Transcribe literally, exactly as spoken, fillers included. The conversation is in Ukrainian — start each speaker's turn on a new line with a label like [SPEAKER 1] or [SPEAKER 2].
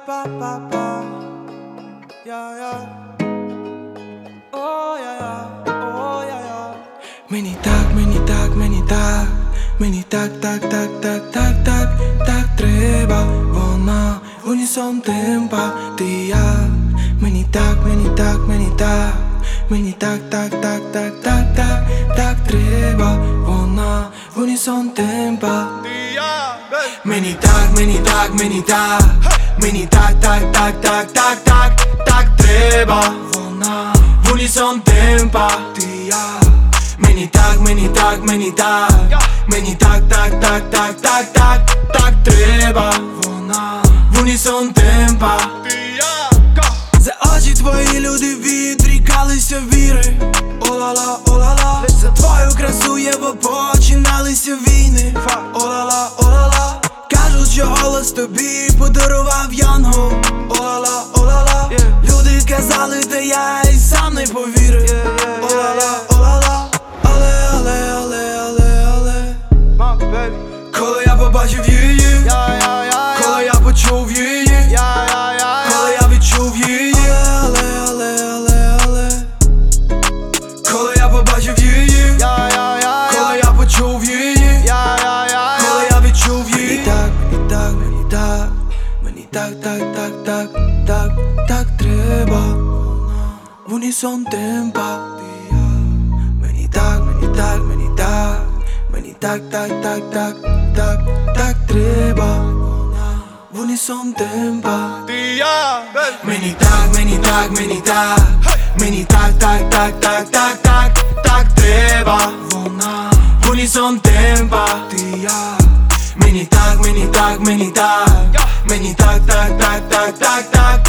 [SPEAKER 1] па па па я я о я я о я я Мені так, мені так, мені так, мені так, так, так, так, так, так, так треба. Вона в унісон темпа, ти і я. Мені так, мені так, мені так, мені так, так, так, так, так, так, так треба. Вона в унісон темпа, ти і я. Мені так, мені так, мені так, мені так, так, так, так, так, так, так треба. Вона в унісон темпа, ти і я. Мені так, мені так, мені так, мені так, так, так, так, так, так, так треба. Вона в унісон темпа, ти і я. За очі твої люди відрікалися віри. О-ла-ла, о-ла-ла. За твою красу єбо починалися війни. О-ла-ла, о-ла-ла. Кажуть, що голос тобі подарував янгол. О-ла-ла, о-ла-ла. Люди казали, та я й сам не повірив. О-ла-ла, о-ла-ла. Але, але, але, але, але коли я побачив її, коли я почув її, коли я відчув її, але, але, але, але коли я побачив її, коли я почув її, коли я відчув її. Мені так, мені так, мені так, мені так, так, так, так, так, так треба. В унісон темпа, мені так, мені так, мені так, мені так, так, так, так, так, так треба. В унісон темпа, ти і я. Мені так, мені так, мені так, мені так, так, так, так, так, так, так треба. Вона в унісон темпа, ти і я. Мені так, мені так, мені так, мені так, так, так, так, так, так,